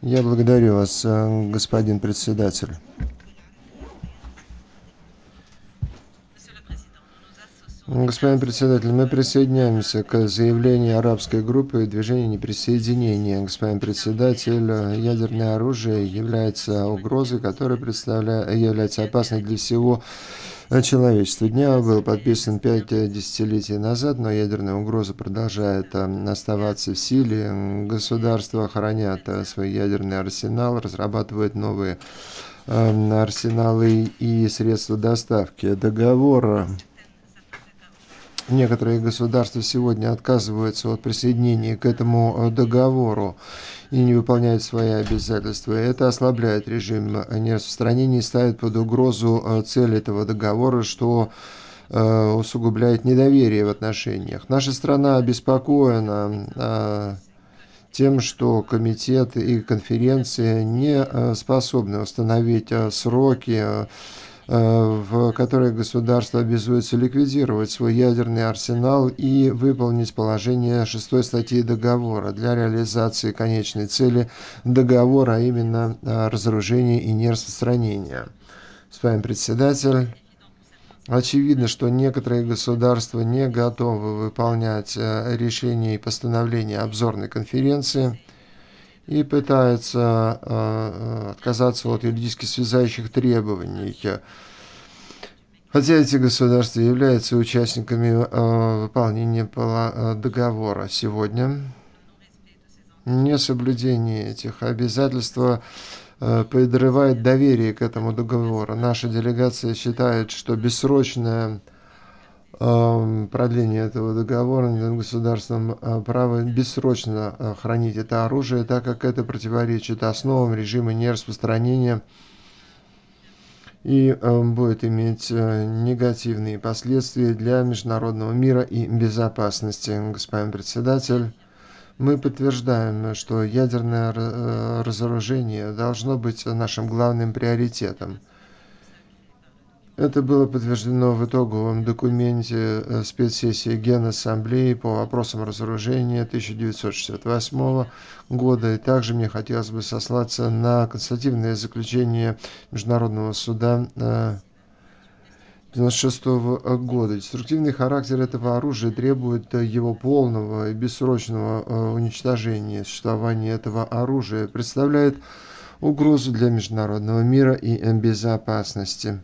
Я благодарю вас, господин председатель. Господин председатель, мы присоединяемся к заявлению арабской группы и движения неприсоединения. Господин председатель, ядерное оружие является угрозой, которая является опасной для всего человечества. Дня был подписан 5 десятилетий назад, но ядерная угроза продолжает оставаться в силе. Государства хранят свой ядерный арсенал, разрабатывают новые арсеналы и средства доставки. Некоторые государства сегодня отказываются от присоединения к этому договору и не выполняют свои обязательства. Это ослабляет режим нераспространения и ставит под угрозу цель этого договора, что усугубляет недоверие в отношениях. Наша страна обеспокоена тем, что комитет и конференция не способны установить сроки, в которой государство обязуется ликвидировать свой ядерный арсенал и выполнить положение 6 статьи договора для реализации конечной цели договора, а именно разоружения и нераспространения. Господин председатель, очевидно, что некоторые государства не готовы выполнять решения и постановления обзорной конференции и пытаются отказаться от юридически связующих требований. Хотя эти государства являются участниками выполнения договора сегодня, несоблюдение этих обязательств подрывает доверие к этому договору. Наша делегация считает, что бессрочное продление этого договора над государством право бессрочно хранить это оружие, так как это противоречит основам режима нераспространения и будет иметь негативные последствия для международного мира и безопасности. Господин председатель, мы подтверждаем, что ядерное разоружение должно быть нашим главным приоритетом. Это было подтверждено в итоговом документе спецсессии Генассамблеи по вопросам разоружения 1968 года. И также мне хотелось бы сослаться на констативное заключение Международного суда 1996 года. Деструктивный характер этого оружия требует его полного и бессрочного уничтожения. Существование этого оружия представляет угрозу для международного мира и безопасности.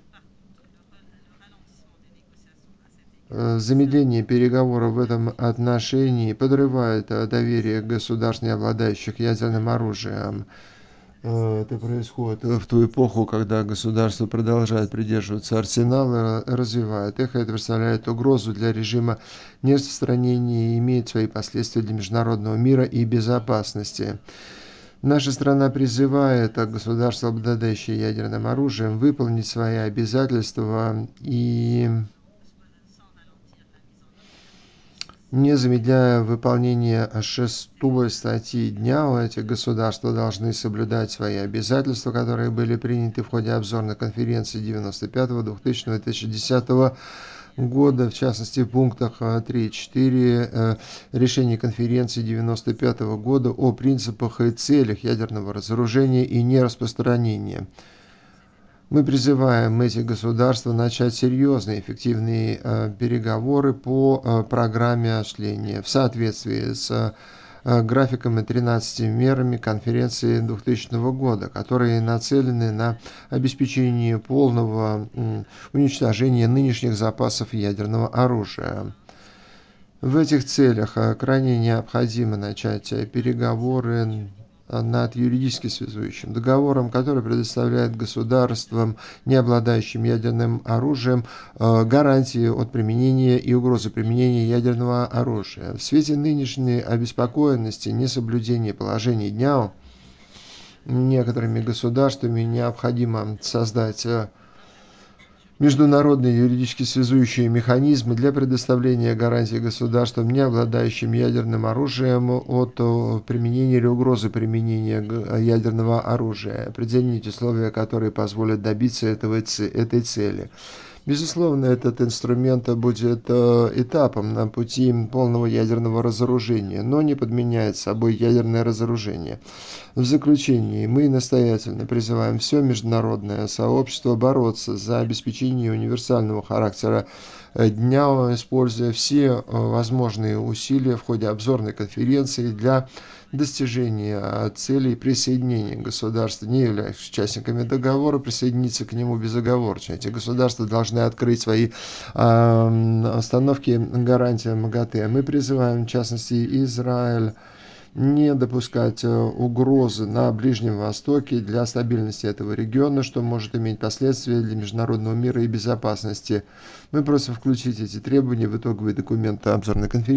Замедление переговоров в этом отношении подрывает доверие государств, не обладающих ядерным оружием. Это происходит в ту эпоху, когда государство продолжает придерживаться арсенала, развивает их. Это представляет угрозу для режима нераспространения и имеет свои последствия для международного мира и безопасности. Наша страна призывает государства, обладающие ядерным оружием, выполнить свои обязательства и не замедляя выполнение 6 статьи дня, эти государства должны соблюдать свои обязательства, которые были приняты в ходе обзорной конференции 95, 2000 и 2010 года, в частности в пунктах 3 и 4 решения конференции 95 года о принципах и целях ядерного разоружения и нераспространения. Мы призываем эти государства начать серьезные эффективные переговоры по программе осуществления в соответствии с графиком и 13 мерами конференции 2000 года, которые нацелены на обеспечение полного уничтожения нынешних запасов ядерного оружия. В этих целях крайне необходимо начать переговоры над юридически связующим договором, который предоставляет государствам, не обладающим ядерным оружием, гарантии от применения и угрозы применения ядерного оружия. В свете нынешней обеспокоенности несоблюдения положений дня некоторыми государствами необходимо создать международные юридически связующие механизмы для предоставления гарантий государствам, не обладающим ядерным оружием, от применения или угрозы применения ядерного оружия, определить условия, которые позволят добиться этой цели. Безусловно, этот инструмент будет этапом на пути полного ядерного разоружения, но не подменяет собой ядерное разоружение. В заключении мы настоятельно призываем все международное сообщество бороться за обеспечение универсального характера дня, используя все возможные усилия в ходе обзорной конференции для достижения целей присоединения государств, не являющихся участниками договора, присоединиться к нему безоговорочно. Эти государства должны открыть свои установки гарантиям МАГАТЭ. Мы призываем, в частности, Израиль не допускать угрозы на Ближнем Востоке для стабильности этого региона, что может иметь последствия для международного мира и безопасности. Мы просим включить эти требования в итоговый документ обзорной конференции.